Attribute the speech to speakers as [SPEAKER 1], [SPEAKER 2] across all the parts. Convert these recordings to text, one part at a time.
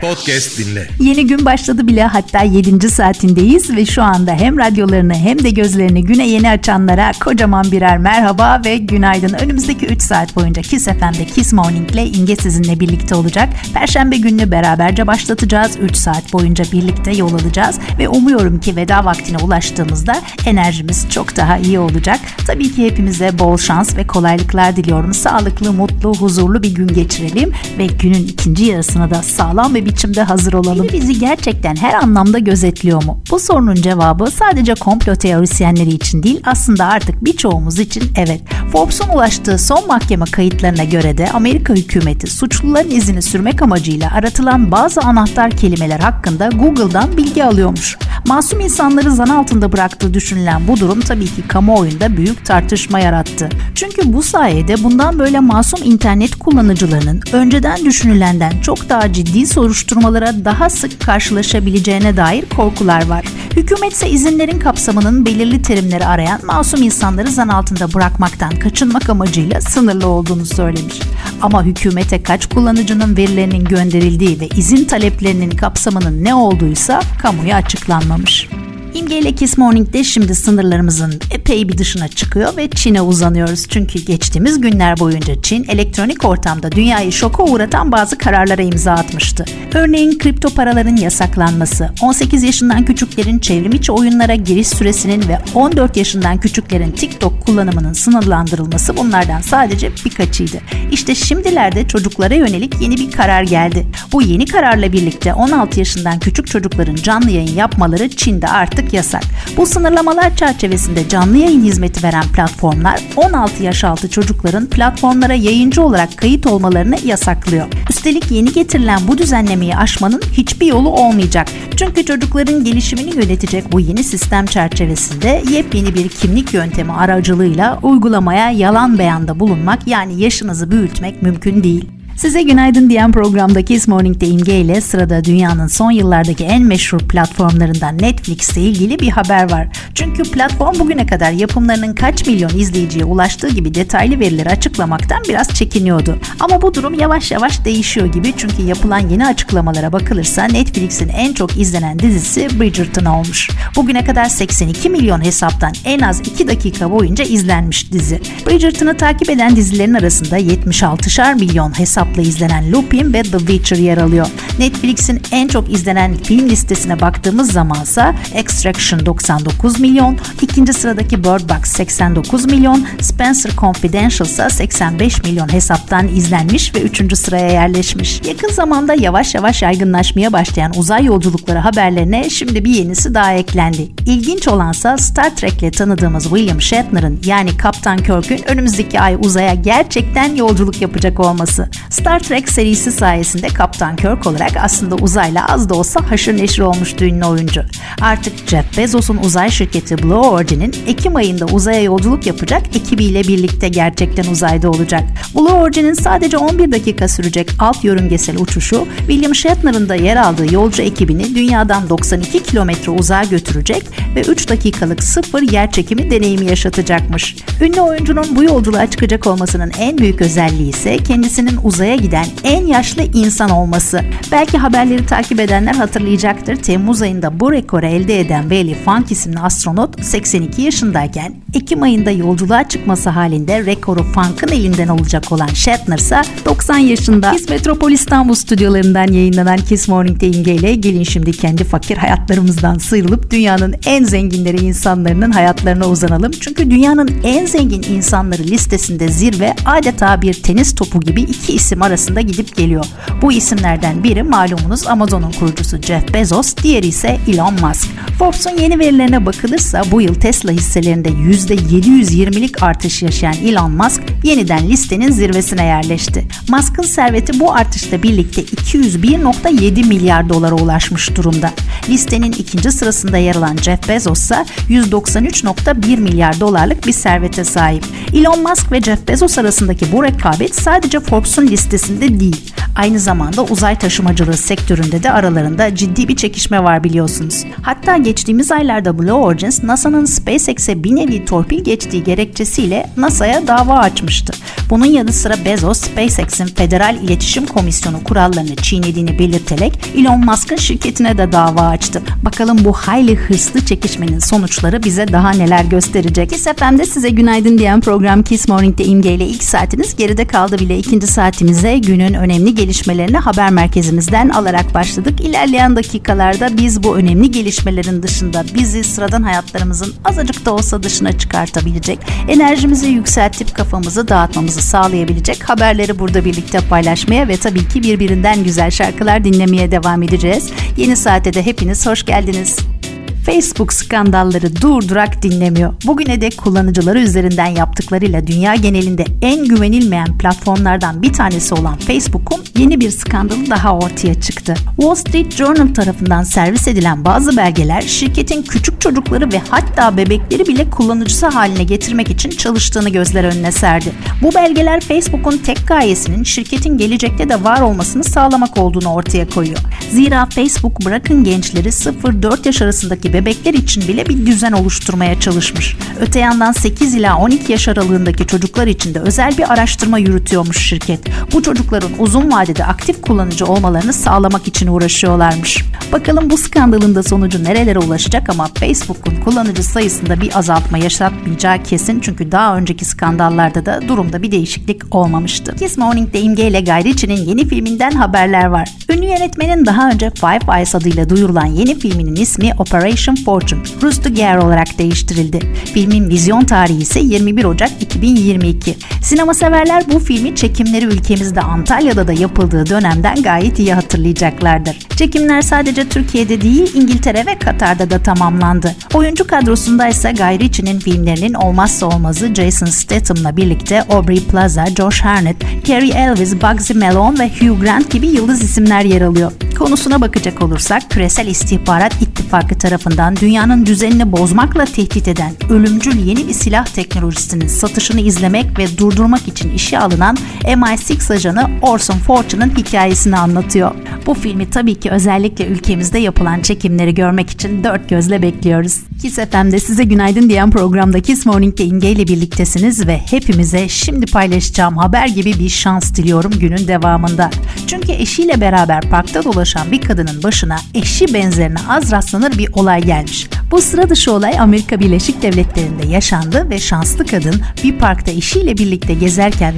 [SPEAKER 1] podcast dinle.
[SPEAKER 2] Yeni gün başladı bile, hatta 7. saatindeyiz ve şu anda hem radyolarını hem de gözlerini güne yeni açanlara kocaman birer merhaba ve günaydın. Önümüzdeki 3 saat boyunca Kiss FM'de Kiss Morning ile İnge sizinle birlikte olacak. Perşembe gününü beraberce başlatacağız. 3 saat boyunca birlikte yol alacağız ve umuyorum ki veda vaktine ulaştığımızda enerjimiz çok daha iyi olacak. Tabii ki hepimize bol şans ve kolaylıklar diliyorum. Sağlıklı, mutlu, huzurlu bir gün geçirelim ve günün ikinci yarısına da sağlam bir biçimde hazır olalım. Bizi gerçekten her anlamda gözetliyor mu? Bu sorunun cevabı sadece komplo teorisyenleri için değil, aslında artık birçoğumuz için evet. Forbes'un ulaştığı son mahkeme kayıtlarına göre de Amerika hükümeti suçluların izini sürmek amacıyla aratılan bazı anahtar kelimeler hakkında Google'dan bilgi alıyormuş. Masum insanları zan altında bıraktığı düşünülen bu durum tabii ki kamuoyunda büyük tartışma yarattı. Çünkü bu sayede bundan böyle masum internet kullanıcılarının önceden düşünülenden çok daha ciddi soruşturmalara daha sık karşılaşabileceğine dair korkular var. Hükümet ise izinlerin kapsamının belirli terimleri arayan masum insanları zan altında bırakmaktan kaçınmak amacıyla sınırlı olduğunu söylemiş. Ama hükümete kaç kullanıcının verilerinin gönderildiği ve izin taleplerinin kapsamının ne olduğuysa kamuya açıklanmamış. İmge ile Kiss Morning'de şimdi sınırlarımızın epey bir dışına çıkıyor ve Çin'e uzanıyoruz. Çünkü geçtiğimiz günler boyunca Çin elektronik ortamda dünyayı şoka uğratan bazı kararlara imza atmıştı. Örneğin kripto paraların yasaklanması, 18 yaşından küçüklerin çevrimiçi oyunlara giriş süresinin ve 14 yaşından küçüklerin TikTok kullanımının sınırlandırılması bunlardan sadece birkaçıydı. İşte şimdilerde çocuklara yönelik yeni bir karar geldi. Bu yeni kararla birlikte 16 yaşından küçük çocukların canlı yayın yapmaları Çin'de artık yasak. Bu sınırlamalar çerçevesinde canlı yayın hizmeti veren platformlar 16 yaş altı çocukların platformlara yayıncı olarak kayıt olmalarını yasaklıyor. Üstelik yeni getirilen bu düzenlemeyi aşmanın hiçbir yolu olmayacak. Çünkü çocukların gelişimini yönetecek bu yeni sistem çerçevesinde yepyeni bir kimlik yöntemi aracılığıyla uygulamaya yalan beyanda bulunmak, yani yaşınızı büyütmek mümkün değil. Size günaydın diyen programda Kiss Morning'de İmge ile sırada dünyanın son yıllardaki en meşhur platformlarından Netflix'le ilgili bir haber var. Çünkü platform bugüne kadar yapımlarının kaç milyon izleyiciye ulaştığı gibi detaylı verileri açıklamaktan biraz çekiniyordu. Ama bu durum yavaş yavaş değişiyor gibi, çünkü yapılan yeni açıklamalara bakılırsa Netflix'in en çok izlenen dizisi Bridgerton olmuş. Bugüne kadar 82 milyon hesaptan en az 2 dakika boyunca izlenmiş dizi. Bridgerton'ı takip eden dizilerin arasında 76'şar milyon hesapla izlenen Lupin ve The Witcher yer alıyor. Netflix'in en çok izlenen film listesine baktığımız zamansa Extraction 99 milyon, ikinci sıradaki Bird Box 89 milyon, Spencer Confidential ise 85 milyon hesaptan izlenmiş ve 3. sıraya yerleşmiş. Yakın zamanda yavaş yavaş yaygınlaşmaya başlayan uzay yolculukları haberlerine şimdi bir yenisi daha eklendi. İlginç olansa Star Trek'le tanıdığımız William Shatner'ın, yani Kaptan Kirk'ün önümüzdeki ay uzaya gerçekten yolculuk yapacak olması. Star Trek serisi sayesinde Kaptan Kirk olarak aslında uzayla az da olsa haşır neşir olmuştu ünlü oyuncu. Artık Jeff Bezos'un uzay şirketi Blue Origin'in Ekim ayında uzaya yolculuk yapacak ekibiyle birlikte gerçekten uzayda olacak. Blue Origin'in sadece 11 dakika sürecek alt yörüngesel uçuşu, William Shatner'ın da yer aldığı yolcu ekibini dünyadan 92 kilometre uzağa götürecek ve 3 dakikalık sıfır yer çekimi deneyimi yaşatacakmış. Ünlü oyuncunun bu yolculuğa çıkacak olmasının en büyük özelliği ise kendisinin uzaya giden en yaşlı insan olması. Belki haberleri takip edenler hatırlayacaktır. Temmuz ayında bu rekoru elde eden Wiley Funk isimli astronot 82 yaşındayken Ekim ayında yolculuğa çıkması halinde rekoru Funk'ın elinden olacak olan Shatner ise 90 yaşında. Kiss Metropol İstanbul stüdyolarından yayınlanan Kiss Morning'de İmge ile gelin şimdi kendi fakir hayatlarımızdan sıyrılıp dünyanın en zenginleri insanların hayatlarına uzanalım. Çünkü dünyanın en zengin insanları listesinde zirve adeta bir tenis topu gibi iki isim arasında gidip geliyor. Bu isimlerden biri malumunuz Amazon'un kurucusu Jeff Bezos, diğeri ise Elon Musk. Forbes'un yeni verilerine bakılırsa bu yıl Tesla hisselerinde %720'lik artış yaşayan Elon Musk yeniden listenin zirvesine yerleşti. Musk'ın serveti bu artışla birlikte 201.7 milyar dolara ulaşmış durumda. Listenin ikinci sırasında yer alan Jeff Bezos ise 193.1 milyar dolarlık bir servete sahip. Elon Musk ve Jeff Bezos arasındaki bu rekabet sadece Forbes'un listesinde değil. Aynı zamanda uzay taşımacılığı sektöründe de aralarında ciddi bir çekişme var biliyorsunuz. Hatta geçtiğimiz aylarda Blue Origin, NASA'nın SpaceX'e bir nevi torpil geçtiği gerekçesiyle NASA'ya dava açmıştı. Bunun yanı sıra Bezos, SpaceX'in Federal İletişim Komisyonu kurallarını çiğnediğini belirterek Elon Musk'ın şirketine de dava açtı. Bakalım bu hayli hırslı çekişmenin sonuçları bize daha neler gösterecek. Kiss FM'de size günaydın diyen program Kiss Morning'de İmge ile ilk saatiniz geride kaldı bile. İkinci saatimize günün önemli gelişmelerini haber merkezimizden alarak başladık. İlerleyen dakikalarda biz bu önemli gelişmelerin dışında bizi sıradan hayatlarımızın azıcık da olsa dışına çıkartabilecek, enerjimizi yükseltip kafamızı dağıtmamızı sağlayabilecek haberleri burada birlikte paylaşmaya ve tabii ki birbirinden güzel şarkılar dinlemeye devam edeceğiz. Yeni saate de hepiniz hoş geldiniz. Facebook skandalları durdurak dinlemiyor. Bugüne dek kullanıcıları üzerinden yaptıklarıyla dünya genelinde en güvenilmeyen platformlardan bir tanesi olan Facebook'un yeni bir skandalı daha ortaya çıktı. Wall Street Journal tarafından servis edilen bazı belgeler şirketin küçük çocukları ve hatta bebekleri bile kullanıcısı haline getirmek için çalıştığını gözler önüne serdi. Bu belgeler Facebook'un tek gayesinin şirketin gelecekte de var olmasını sağlamak olduğunu ortaya koyuyor. Zira Facebook bırakın gençleri 0-4 yaş arasındaki bebekler için bile bir düzen oluşturmaya çalışmış. Öte yandan 8 ila 12 yaş aralığındaki çocuklar için de özel bir araştırma yürütüyormuş şirket. Bu çocukların uzun vadede aktif kullanıcı olmalarını sağlamak için uğraşıyorlarmış. Bakalım bu skandalın da sonucu nerelere ulaşacak ama Facebook'un kullanıcı sayısında bir azaltma yaşatmayacağı kesin çünkü daha önceki skandallarda da durumda bir değişiklik olmamıştı. Kiss Morning'de İmge ile Guy Ritchie'nin yeni filminden haberler var. Ünlü yönetmenin daha önce Five Eyes adıyla duyurulan yeni filminin ismi Operation Fortune, Ruse de Guerre olarak değiştirildi. Filmin vizyon tarihi ise 21 Ocak 2022. Sinema severler bu filmi çekimleri ülkemizde Antalya'da da yapıldığı dönemden gayet iyi hatırlayacaklardır. Çekimler sadece Türkiye'de değil İngiltere ve Katar'da da tamamlandı. Oyuncu kadrosunda ise Guy Ritchie'nin filmlerinin olmazsa olmazı Jason Statham'la birlikte Aubrey Plaza, Josh Hartnett, Cary Elwes, Bugsy Malone ve Hugh Grant gibi yıldız isimler yer alıyor. Konusuna bakacak olursak Küresel İstihbarat İttifakı tarafından dünyanın düzenini bozmakla tehdit eden ölümcül yeni bir silah teknolojisinin satışını izlemek ve durdurmak için işe alınan MI6 ajanı Orson Fortune'ın hikayesini anlatıyor. Bu filmi tabii ki özellikle ülkemizde yapılan çekimleri görmek için dört gözle bekliyoruz. Kiss FM'de size günaydın diyen programda Kiss Morning'de İmge ile birliktesiniz ve hepimize şimdi paylaşacağım haber gibi bir şans diliyorum günün devamında. Çünkü eşiyle beraber parkta dolaşan bir kadının başına eşi benzerine az rastlanır bir olay gelmiş. Bu sıra dışı olay Amerika Birleşik Devletleri'nde yaşandı ve şanslı kadın bir parkta eşiyle birlikte gezerken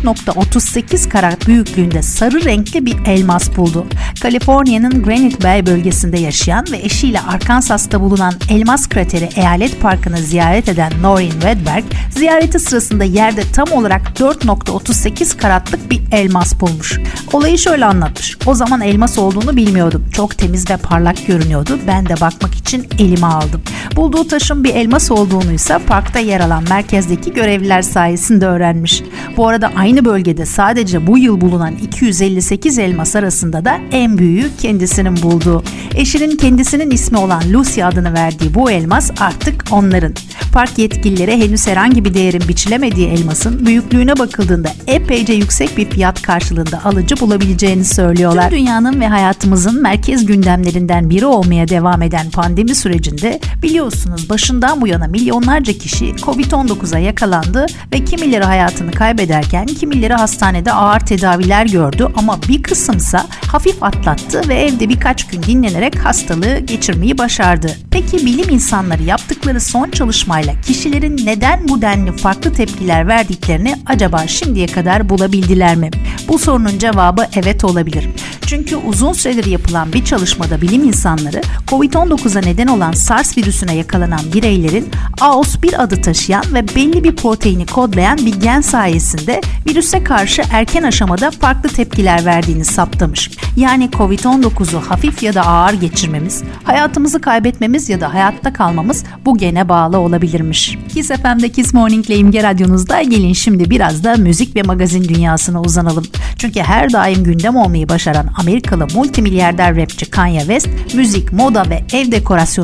[SPEAKER 2] 4.38 karat büyüklüğünde sarı renkli bir elmas buldu. Kaliforniya'nın Granite Bay bölgesinde yaşayan ve eşiyle Arkansas'ta bulunan Elmas Krateri Eyalet Parkı'nı ziyaret eden Noreen Wedberg, ziyareti sırasında yerde tam olarak 4.38 karatlık bir elmas bulmuş. Olayı şöyle anlatmış. O zaman elmas olduğunu bilmiyordum. Çok temiz ve parlak görünüyordu. Ben de bakmak için elime aldım. Bulduğu taşın bir elmas olduğunu ise parkta yer alan merkezdeki görevliler sayesinde öğrenmiş. Bu arada aynı bölgede sadece bu yıl bulunan 258 elmas arasında da en büyüğü kendisinin bulduğu. Eşinin kendisinin ismi olan Lucy adını verdiği bu elmas artık onların. Park yetkilileri henüz herhangi bir değerin biçilemediği elmasın büyüklüğüne bakıldığında epeyce yüksek bir fiyat karşılığında alıcı bulabileceğini söylüyorlar. Tüm dünyanın ve hayatımızın merkez gündemlerinden biri olmaya devam eden pandemi sürecinde biliyorsunuz başından bu yana milyonlarca kişi Covid-19'a yakalandı ve kimileri hayatını kaybederken kimileri hastanede ağır tedaviler gördü ama bir kısımsa hafif atlattı ve evde birkaç gün dinlenerek hastalığı geçirmeyi başardı. Peki bilim insanları yaptıkları son çalışmayla kişilerin neden bu denli farklı tepkiler verdiklerini acaba şimdiye kadar bulabildiler mi? Bu sorunun cevabı evet olabilir. Çünkü uzun süredir yapılan bir çalışmada bilim insanları Covid-19'a neden olan SARS virüsüne yakalanan bireylerin AOS1 adı taşıyan ve belli bir proteini kodlayan bir gen sayesinde virüse karşı erken aşamada farklı tepkiler verdiğini saptamış. Yani Covid-19'u hafif ya da ağır geçirmemiz, hayatımızı kaybetmemiz ya da hayatta kalmamız bu gene bağlı olabilirmiş. Kiss FM'de Kiss Morning'le İmge Radyonuzda gelin şimdi biraz da müzik ve magazin dünyasına uzanalım. Çünkü her daim gündem olmayı başaran Amerikalı multimilyarder rapçi Kanye West, müzik, moda ve ev dekorasyonundan sonra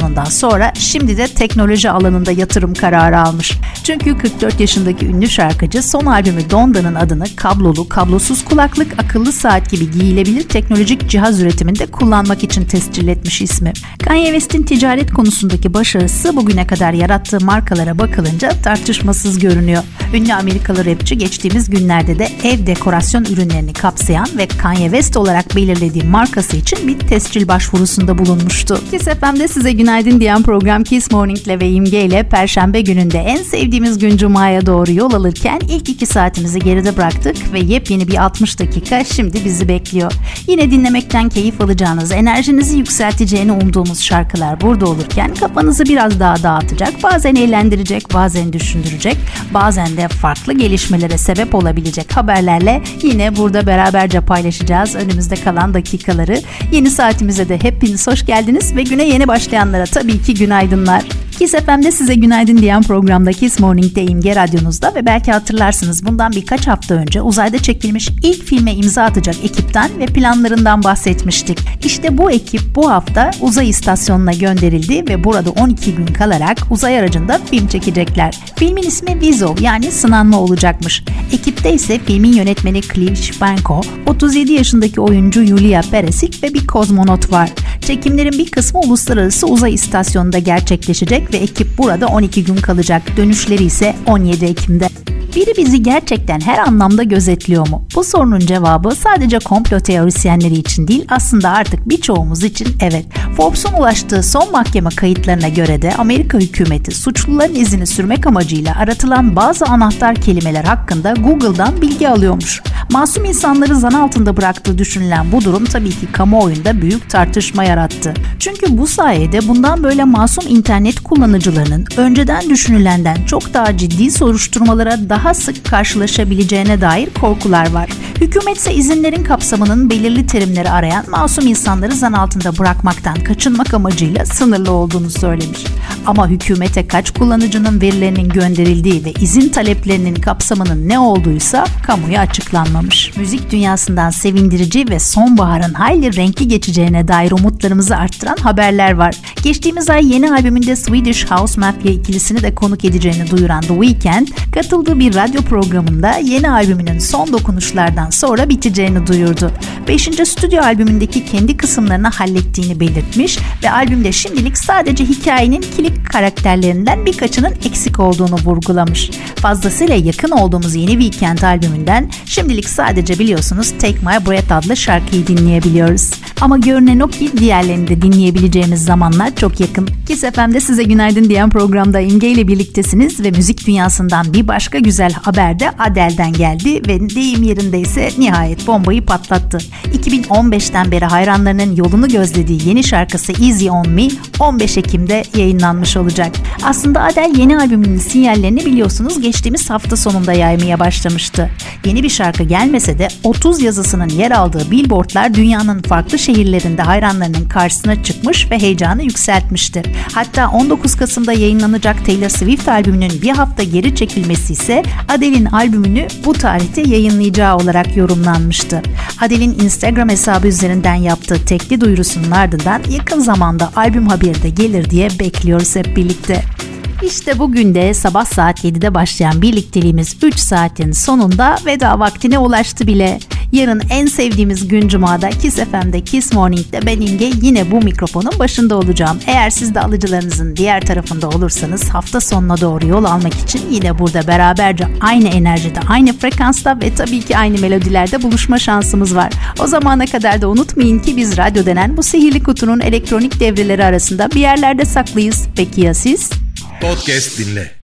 [SPEAKER 2] sonra şimdi de teknoloji alanında yatırım kararı almış. Çünkü 44 yaşındaki ünlü şarkıcı son albümü Donda'nın adını kablolu, kablosuz kulaklık, akıllı saat gibi giyilebilir teknolojik cihaz üretiminde kullanmak için tescil etmiş ismi. Kanye West'in ticaret konusundaki başarısı bugüne kadar yarattığı markalara bakılınca tartışmasız görünüyor. Ünlü Amerikalı rapçi geçtiğimiz günlerde de ev dekorasyon ürünlerini kapsayan ve Kanye West olarak belirlediği markası için bir tescil başvurusunda bulunmuştu. Kiss FM'de size günaydın diyen program Kiss Morning'le ve İmge ile Perşembe gününde en sevdiğimiz gün Cuma'ya doğru yol alırken ilk 2 saatimizi geride bıraktık ve yepyeni bir 60 dakika şimdi bizi bekliyor. Yine dinlemekten keyif alacağınız, enerjinizi yükselteceğini umduğumuz şarkılar burada olurken kafanızı biraz daha dağıtacak, bazen eğlendirecek, bazen düşündürecek, bazen de farklı gelişmelere sebep olabilecek haberlerle yine burada beraberce paylaşacağız önümüzde kalan dakikaları. Yeni saatimize de hepiniz hoş geldiniz ve güne yeni başlayanlara tabii ki günaydınlar. Kiss FM'de size günaydın diyen programda Kiss Morning'de İmge Radyonuzda ve belki hatırlarsınız bundan birkaç hafta önce uzayda çekilmiş ilk filme imza atacak ekipten ve planlarından bahsetmiştik. İşte bu ekip bu hafta uzay istasyonuna gönderildi ve burada 12 gün kalarak uzay aracında film çekecekler. Filmin ismi Vizo yani sınanma olacakmış. Ekipte ise filmin yönetmeni Clive Shpanko, 37 yaşındaki oyuncu Yulia Peresic ve bir kozmonot var. Çekimlerin bir kısmı uluslararası uzay istasyonunda gerçekleşecek ve ekip burada 12 gün kalacak. Dönüşleri ise 17 Ekim'de. Biri bizi gerçekten her anlamda gözetliyor mu? Bu sorunun cevabı sadece komplo teorisyenleri için değil, aslında artık birçoğumuz için evet. Forbes'un ulaştığı son mahkeme kayıtlarına göre de Amerika hükümeti suçluların izini sürmek amacıyla aratılan bazı anahtar kelimeler hakkında Google'dan bilgi alıyormuş. Masum insanları zan altında bıraktığı düşünülen bu durum tabii ki kamuoyunda büyük tartışma yarattı. Çünkü bu sayede bundan böyle masum internet kullanıcılarının önceden düşünülenden çok daha ciddi soruşturmalara daha sık karşılaşabileceğine dair korkular var. Hükümet ise izinlerin kapsamının belirli terimleri arayan masum insanları zan altında bırakmaktan kaçınmak amacıyla sınırlı olduğunu söylemiş. Ama hükümete kaç kullanıcının verilerinin gönderildiği ve izin taleplerinin kapsamının ne olduğuysa kamuya açıklanmamış. Müzik dünyasından sevindirici ve sonbaharın hayli renkli geçeceğine dair umutlarımızı arttıran haberler var. Geçtiğimiz ay yeni albümünde Swedish House Mafia ikilisini de konuk edeceğini duyuran The Weeknd, katıldığı bir radyo programında yeni albümünün son dokunuşlardan sonra biteceğini duyurdu. 5. stüdyo albümündeki kendi kısımlarını hallettiğini belirtmiş ve albümde şimdilik sadece hikayenin kilit karakterlerinden birkaçının eksik olduğunu vurgulamış. Fazlasıyla yakın olduğumuz yeni Weeknd albümünden şimdilik sadece biliyorsunuz Take My Breath adlı şarkıyı dinleyebiliyoruz. Ama görünen o ki diğerlerini de dinleyebileceğimiz zamanlar çok yakın. Kiss FM'de size günaydın diyen programda İmge ile birliktesiniz ve müzik dünyasından bir başka güzel haber de Adele'den geldi ve deyim yerindeyse nihayet bombayı patlattı. 2015'ten beri hayranlarının yolunu gözlediği yeni şarkısı Easy On Me 15 Ekim'de yayınlanmış olacak. Aslında Adele yeni albümünün sinyallerini biliyorsunuz geçtiğimiz hafta sonunda yaymaya başlamıştı. Yeni bir şarkı gelmese de 30 yazısının yer aldığı billboardlar dünyanın farklı şehirlerinde hayranlarının karşısına çıkmış ve heyecanı yükseltmişti. Hatta 19 Kasım'da yayınlanacak Taylor Swift albümünün bir hafta geri çekilmesi ise Adele'in albümünü bu tarihte yayınlayacağı olarak yorumlanmıştı. Adele'in Instagram hesabı üzerinden yaptığı tekli duyurusunun ardından yakın zamanda albüm haberi de gelir diye bekliyoruz hep birlikte. İşte bugün de sabah saat 7'de başlayan birlikteliğimiz 3 saatin sonunda veda vaktine ulaştı bile. Yarın en sevdiğimiz gün Cuma'da Kiss FM'de Kiss Morning'de ben İmge yine bu mikrofonun başında olacağım. Eğer siz de alıcılarınızın diğer tarafında olursanız hafta sonuna doğru yol almak için yine burada beraberce aynı enerjide, aynı frekansta ve tabii ki aynı melodilerde buluşma şansımız var. O zamana kadar da unutmayın ki biz radyo denen bu sihirli kutunun elektronik devreleri arasında bir yerlerde saklıyız. Peki ya siz?
[SPEAKER 1] Podcast dinle.